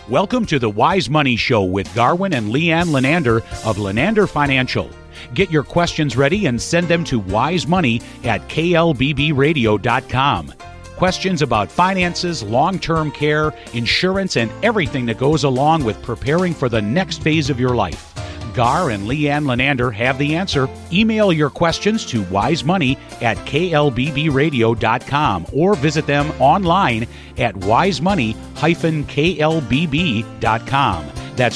Welcome to the Wise Money Show with Garwin and Leanne Lenander of Lenander Financial. Get your questions ready and send them to wisemoney@klbbradio.com. Questions about finances, long-term care, insurance, and everything that goes along with preparing for the next phase of your life. Gar and Leanne Lenander have the answer. Email your questions to wisemoney@klbbradio.com or visit them online at wisemoney-klbb.com. That's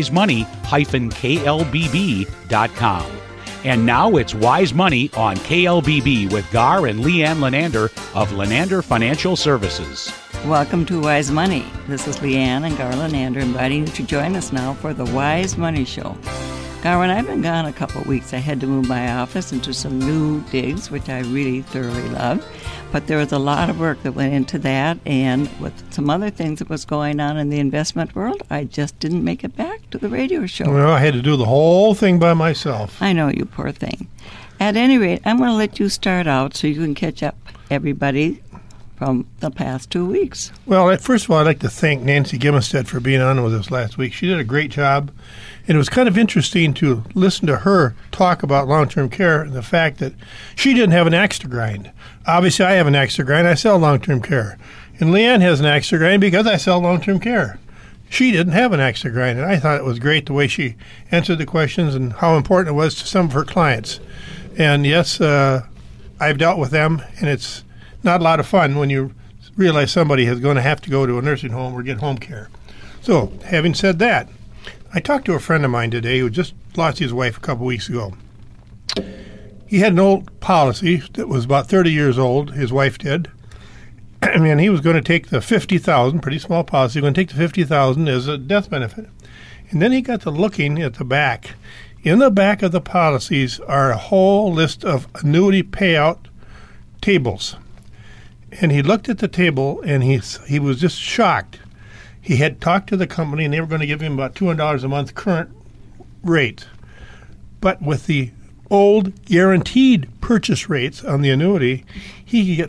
wisemoney-klbb.com. And now it's Wise Money on KLBB with Gar and Leanne Lenander of Lenander Financial Services. Welcome to Wise Money. This is Leanne and Gar Lenander inviting you to join us now for the Wise Money Show. Gar, when I've been gone a couple of weeks, I had to move my office into some new digs, which I really thoroughly loved. But there was a lot of work that went into that, and with some other things that was going on in the investment world, I just didn't make it back to the radio show. Well, I had to do the whole thing by myself. I know, you poor thing. At any rate, I'm going to let you start out so you can catch up everybody from the past 2 weeks. Well, first of all, I'd like to thank Nancy Gimmelstead for being on with us last week. She did a great job, and it was kind of interesting to listen to her talk about long-term care and the fact that she didn't have an axe to grind. Obviously, I have an axe to grind. I sell long-term care. And Leanne has an axe to grind because I sell long-term care. She didn't have an axe to grind, and I thought it was great the way she answered the questions and how important it was to some of her clients. And yes, I've dealt with them, and it's not a lot of fun when you realize somebody is going to have to go to a nursing home or get home care. So, having said that, I talked to a friend of mine today who just lost his wife a couple weeks ago. He had an old policy that was about 30 years old, his wife did, and he was going to take the $50,000, pretty small policy, going to take the $50,000 as a death benefit. And then he got to looking at the back. In the back of the policies are a whole list of annuity payout tables. And he looked at the table, and he was just shocked. He had talked to the company, and they were going to give him about $200 a month current rate. But with the old guaranteed purchase rates on the annuity, he could get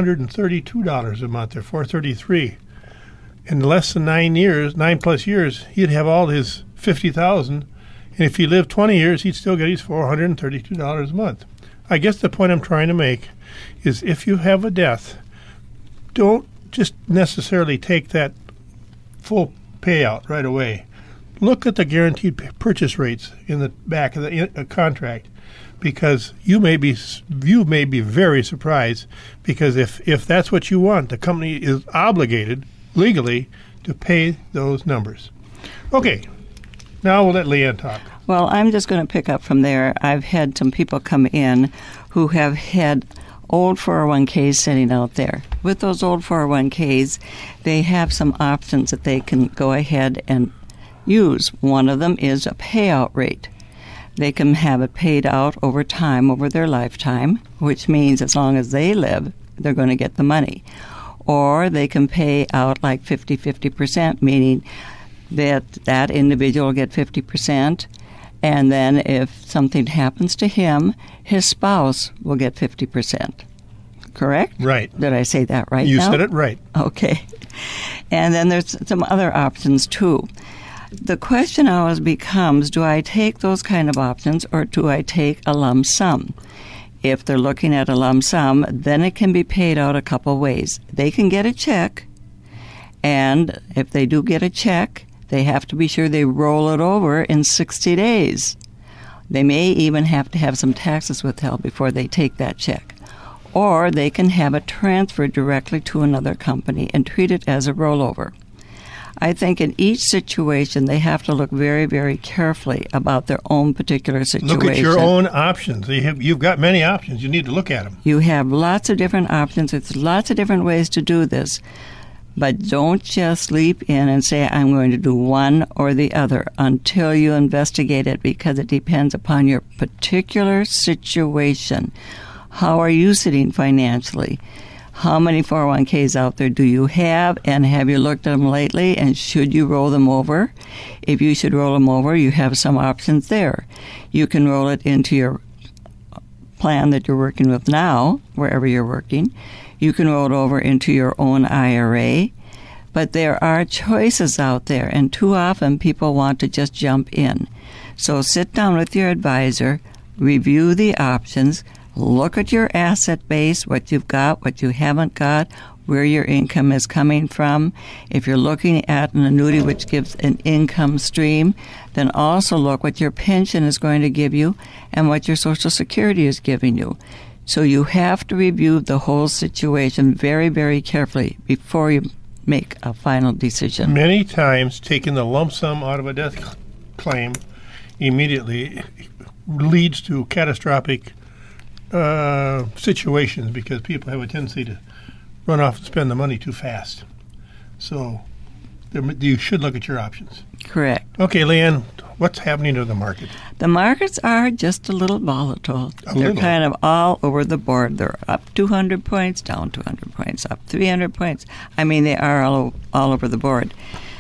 $432 a month, or $433. In less than 9 plus years, he'd have all his $50,000, and if he lived 20 years, he'd still get his $432 a month. I guess the point I'm trying to make is if you have a death, don't just necessarily take that full payout right away. Look at the guaranteed purchase rates in the back of the contract, because you may be very surprised, because if that's what you want, the company is obligated legally to pay those numbers. Okay, now we'll let Leanne talk. Well, I'm just going to pick up from there. I've had some people come in who have had old 401ks sitting out there. With those old 401ks, they have some options that they can go ahead and use. One of them is a payout rate. They can have it paid out over time, over their lifetime, which means as long as they live, they're going to get the money. Or they can pay out like 50%, meaning that individual will get 50%, and then if something happens to him, his spouse will get 50%. Correct? Right. Did I say that right You now? said it right. Okay. And then there's some other options, too. The question always becomes, do I take those kind of options or do I take a lump sum? If they're looking at a lump sum, then it can be paid out a couple ways. They can get a check, and if they do get a check, they have to be sure they roll it over in 60 days. They may even have to have some taxes withheld before they take that check. Or they can have it transferred directly to another company and treat it as a rollover. I think in each situation, they have to look very, very carefully about their own particular situation. Look at your own options. You've got many options. You need to look at them. You have lots of different options. There's lots of different ways to do this. But don't just leap in and say, I'm going to do one or the other until you investigate it, because it depends upon your particular situation. How are you sitting financially? How many 401ks out there do you have, and have you looked at them lately, and should you roll them over? If you should roll them over, you have some options there. You can roll it into your plan that you're working with now, wherever you're working. You can roll it over into your own IRA. But there are choices out there, and too often people want to just jump in. So sit down with your advisor, review the options, look at your asset base, what you've got, what you haven't got, where your income is coming from. If you're looking at an annuity which gives an income stream, then also look what your pension is going to give you and what your Social Security is giving you. So you have to review the whole situation very, very carefully before you make a final decision. Many times, taking the lump sum out of a death claim immediately leads to catastrophic situations because people have a tendency to run off and spend the money too fast. So you should look at your options. Correct. Okay, Leanne, what's happening to the market? The markets are just a little volatile. They're kind of all over the board. They're up 200 points, down 200 points, up 300 points. I mean, they are all over the board.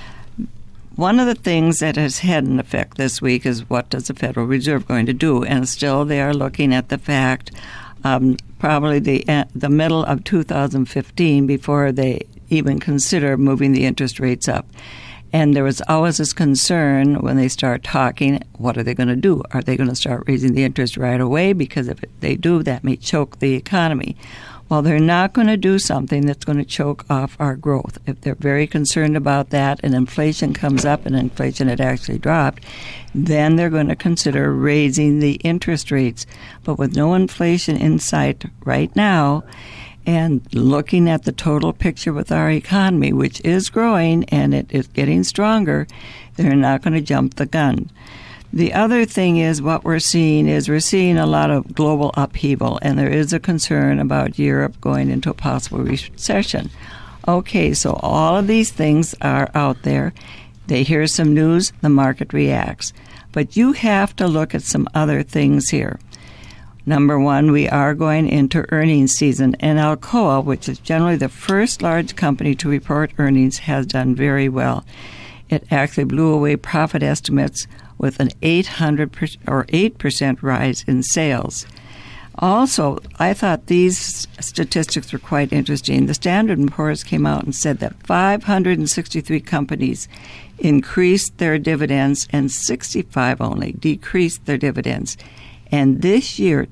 One of the things that has had an effect this week is what does the Federal Reserve going to do? And still they are looking at the fact probably the middle of 2015 before they even consider moving the interest rates up. And there was always this concern when they start talking, what are they going to do? Are they going to start raising the interest right away? Because if they do, that may choke the economy. Well, they're not going to do something that's going to choke off our growth. If they're very concerned about that and inflation comes up and inflation had actually dropped, then they're going to consider raising the interest rates. But with no inflation in sight right now, and looking at the total picture with our economy, which is growing and it is getting stronger, they're not going to jump the gun. The other thing is what we're seeing a lot of global upheaval, and there is a concern about Europe going into a possible recession. Okay, so all of these things are out there. They hear some news, the market reacts. But you have to look at some other things here. Number one, we are going into earnings season, and Alcoa, which is generally the first large company to report earnings, has done very well. It actually blew away profit estimates with an 8% rise in sales. Also, I thought these statistics were quite interesting. The Standard & Poor's came out and said that 563 companies increased their dividends and 65 only decreased their dividends. And this year,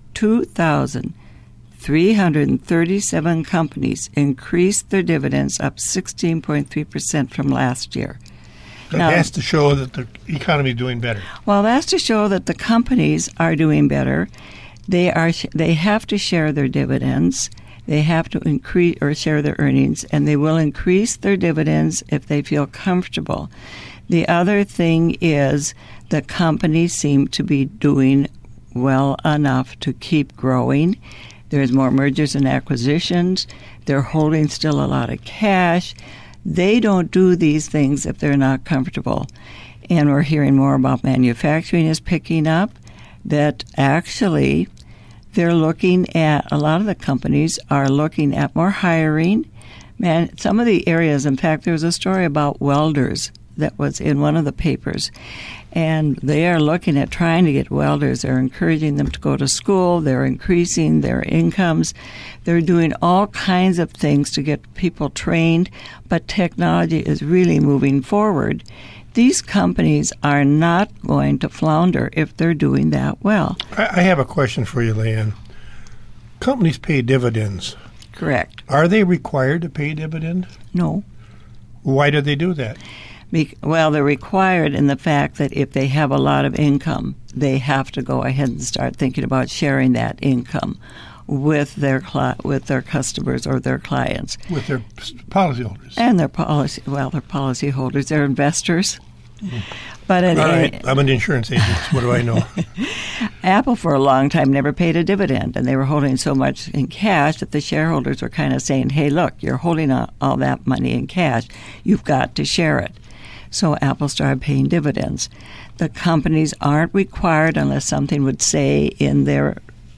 2,337 companies increased their dividends, up 16.3% from last year. That has to show that the economy is doing better. Well, that's to show that the companies are doing better. They have to share their dividends. They have to increase or share their earnings, and they will increase their dividends if they feel comfortable. The other thing is the companies seem to be doing well enough to keep growing. There's more mergers and acquisitions. They're holding still a lot of cash. They don't do these things if they're not comfortable. And we're hearing more about manufacturing is picking up, that actually they're looking at, a lot of the companies are looking at more hiring. Man, some of the areas, in fact, there was a story about welders that was in one of the papers. And they are looking at trying to get welders. They're encouraging them to go to school. They're increasing their incomes. They're doing all kinds of things to get people trained. But technology is really moving forward. These companies are not going to flounder if they're doing that well. I have a question for you, Leanne. Companies pay dividends. Correct. Are they required to pay dividend? No. Why do they do that? Well, they're required in the fact that if they have a lot of income, they have to go ahead and start thinking about sharing that income with their customers or their clients. With their policyholders. And their policyholders, they're investors. Mm-hmm. But all right, I'm an insurance agent. What do I know? Apple, for a long time, never paid a dividend, and they were holding so much in cash that the shareholders were kind of saying, hey, look, you're holding all that money in cash. You've got to share it. So Apple started paying dividends. The companies aren't required unless something would say in their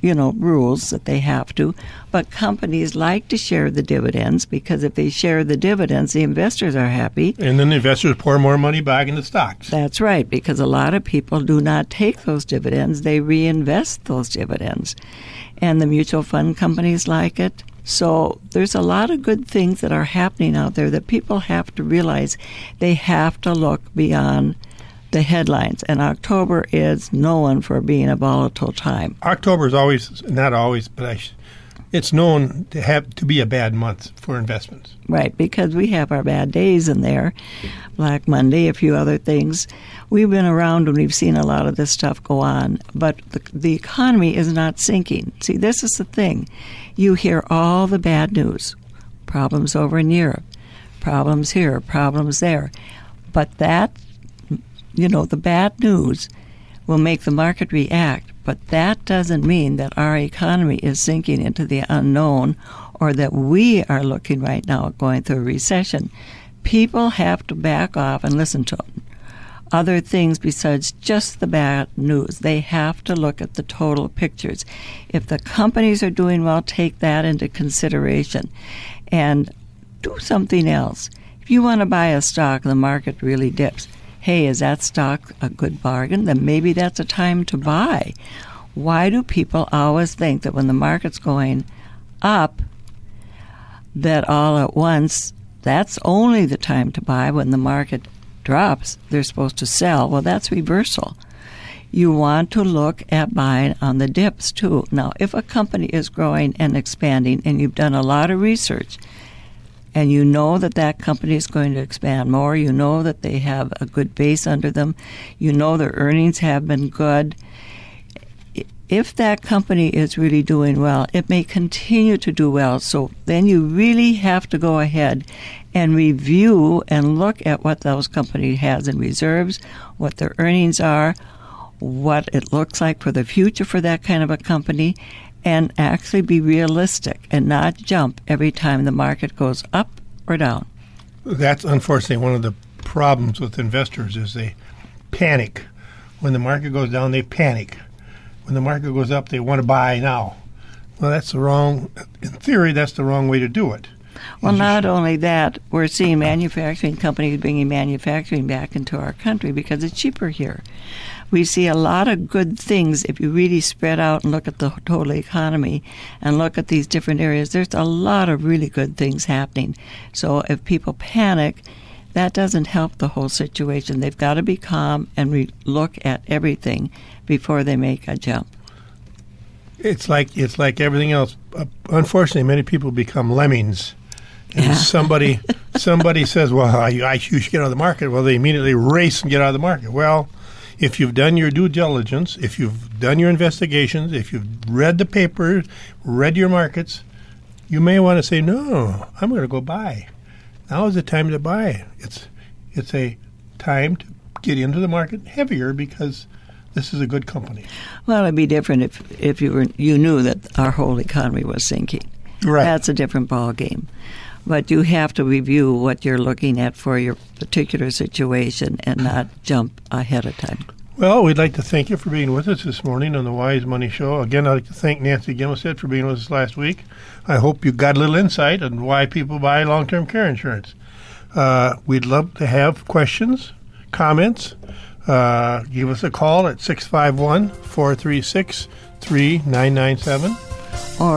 rules that they have to. But companies like to share the dividends because if they share the dividends, the investors are happy. And then the investors pour more money back into stocks. That's right, because a lot of people do not take those dividends. They reinvest those dividends. And the mutual fund companies like it. So there's a lot of good things that are happening out there that people have to realize. They have to look beyond the headlines. And October is known for being a volatile time. October is always, not always, but it's known to be a bad month for investments. Right, because we have our bad days in there, Black Monday, a few other things. We've been around and we've seen a lot of this stuff go on, but the economy is not sinking. See, this is the thing. You hear all the bad news, problems over in Europe, problems here, problems there, but that, the bad news will make the market react, but that doesn't mean that our economy is sinking into the unknown or that we are looking right now at going through a recession. People have to back off and listen to other things besides just the bad news. They have to look at the total pictures. If the companies are doing well, take that into consideration and do something else. If you want to buy a stock, the market really dips. Hey, is that stock a good bargain? Then maybe that's a time to buy. Why do people always think that when the market's going up, that all at once, that's only the time to buy? When the market drops, they're supposed to sell. Well, that's reversal. You want to look at buying on the dips, too. Now, if a company is growing and expanding and you've done a lot of research and you know that that company is going to expand more, you know that they have a good base under them, you know their earnings have been good, if that company is really doing well, it may continue to do well. So then you really have to go ahead and review and look at what those company has in reserves, what their earnings are, what it looks like for the future for that kind of a company, and actually be realistic and not jump every time the market goes up or down. That's unfortunately one of the problems with investors is they panic. When the market goes down, they panic. When the market goes up, they want to buy now. Well, in theory, that's the wrong way to do it. Well, not only that, we're seeing manufacturing companies bringing manufacturing back into our country because it's cheaper here. We see a lot of good things if you really spread out and look at the total economy and look at these different areas. There's a lot of really good things happening. So if people panic, that doesn't help the whole situation. They've got to be calm and look at everything before they make a jump. It's like everything else. Unfortunately, many people become lemmings. And somebody says, well, you should get out of the market. Well, they immediately race and get out of the market. Well, if you've done your due diligence, if you've done your investigations, if you've read the papers, read your markets, you may want to say, no, I'm going to go buy. Now is the time to buy. It's a time to get into the market heavier because this is a good company. Well, it'd be different if you knew that our whole economy was sinking. Right. That's a different ball game. But you have to review what you're looking at for your particular situation and not jump ahead of time. Well, we'd like to thank you for being with us this morning on the Wise Money Show. Again, I'd like to thank Nancy Gimmelstead for being with us last week. I hope you got a little insight on why people buy long-term care insurance. We'd love to have questions, comments. Give us a call at 651-436-3997. Or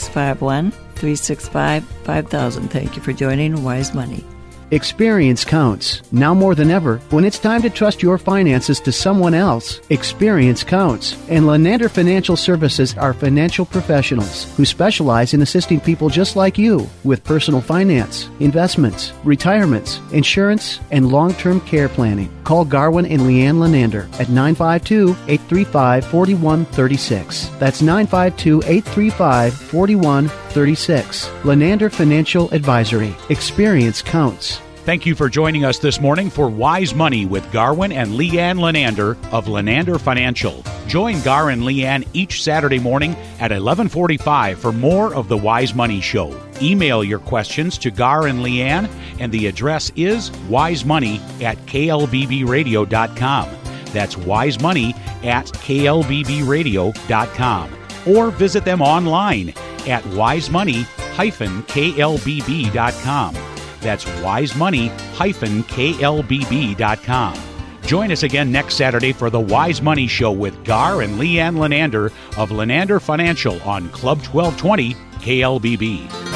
651-365-5000. Thank you for joining Wise Money. Experience counts. Now more than ever, when it's time to trust your finances to someone else, experience counts. And Lenander Financial Services are financial professionals who specialize in assisting people just like you with personal finance, investments, retirements, insurance, and long-term care planning. Call Garwin and Leanne Lenander at 952-835-4136. That's 952-835-4136. Lenander Financial Advisory. Experience counts. Thank you for joining us this morning for Wise Money with Garwin and Leanne Lenander of Lenander Financial. Join Gar and Leanne each Saturday morning at 11:45 for more of the Wise Money Show. Email your questions to Gar and Leanne, and the address is wisemoney@klbbradio.com. That's wisemoney@klbbradio.com. or visit them online at wisemoney-klbb.com. That's wisemoney-klbb.com. Join us again next Saturday for the Wise Money Show with Gar and Leanne Lenander of Lenander Financial on Club 1220 KLBB.